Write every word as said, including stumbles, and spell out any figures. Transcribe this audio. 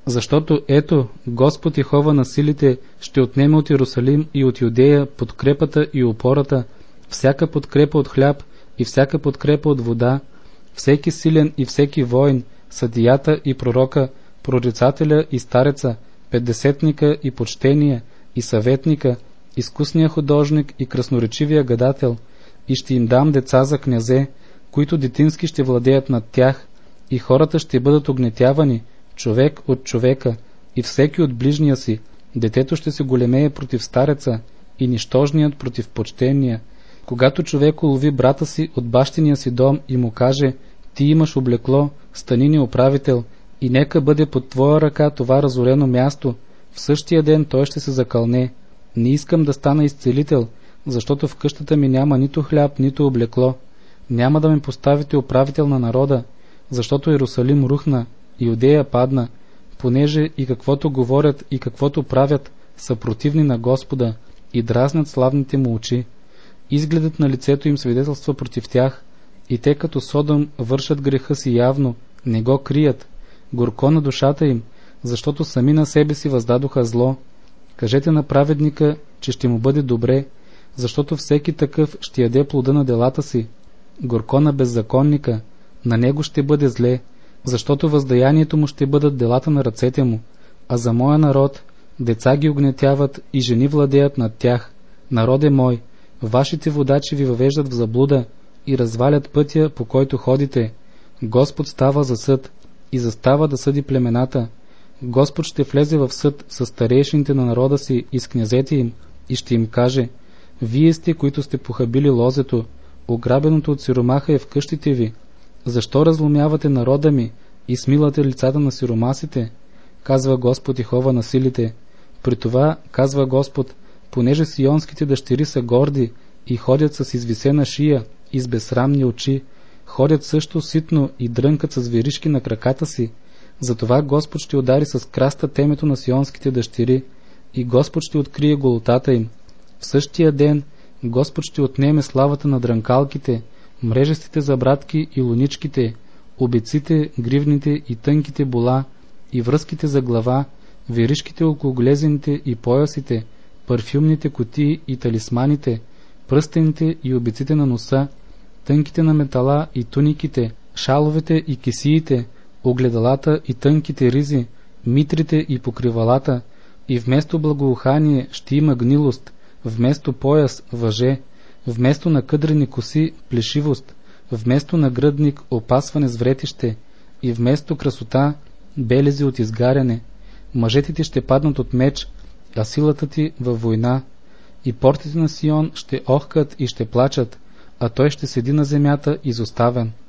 Защото ето, Господ Йехова на силите ще отнеме от Иерусалим и от Юдея подкрепата и опората, всяка подкрепа от хляб и всяка подкрепа от вода, всеки силен и всеки воин, съдията и пророка, прорицателя и стареца, петдесетника и почтения, и съветника, изкусния художник и красноречивия гадател, и ще им дам деца за князе, които детински ще владеят над тях, и хората ще бъдат огнетявани, човек от човека, и всеки от ближния си. Детето ще се големее против стареца, и нищожният против почтения. Когато човек улови брата си от бащиния си дом и му каже: ти имаш облекло, стани ни управител, и нека бъде под твоя ръка това разорено място, в същия ден той ще се закълне: не искам да стана изцелител, защото в къщата ми няма нито хляб, нито облекло. Няма да ме поставите управител на народа, защото Иерусалим рухна, Юдея падна, понеже и каквото говорят и каквото правят са противни на Господа и дразнят славните му очи. Изгледът на лицето им свидетелства против тях, и те като Содом вършат греха си явно, не го крият. Горко на душата им, защото сами на себе си въздадоха зло. Кажете на праведника, че ще му бъде добре, защото всеки такъв ще яде плода на делата си. Горко на беззаконника, на него ще бъде зле, защото въздаянието му ще бъдат делата на ръцете му. А за моя народ деца ги огнетяват и жени владеят над тях. Народе мой, вашите водачи ви въвеждат в заблуда и развалят пътя, по който ходите. Господ става за съд и застава да съди племената. Господ ще влезе в съд с старейшините на народа си и с князете им и ще им каже: вие сте, които сте похабили лозето, ограбеното от сиромаха е в къщите ви. Защо разломявате народа ми и смилате лицата на сиромасите? Казва Господ Йехова на силите. При това, казва Господ, понеже сионските дъщери са горди и ходят с извисена шия и с безсрамни очи, ходят също ситно и дрънкат с веришки на краката си, затова Господ ще удари с краста темето на сионските дъщери и Господ ще открие голотата им. В същия ден Господ ще отнеме славата на дрънкалките, мрежестите забратки и луничките, обиците, гривните и тънките бола, и връзките за глава, веришките около глезените и поясите, парфюмните кутии и талисманите, пръстените и обиците на носа, тънките на метала и туниките, шаловете и кесиите, огледалата и тънките ризи, митрите и покривалата, и вместо благоухание ще има гнилост, вместо пояс въже, вместо накъдрени коси плешивост, вместо нагръдник опасване с вретище, и вместо красота белези от изгаряне. Мъжете ти ще паднат от меч, а силата ти във война, и портите на Сион ще охкат и ще плачат, а той ще седи на земята изоставен.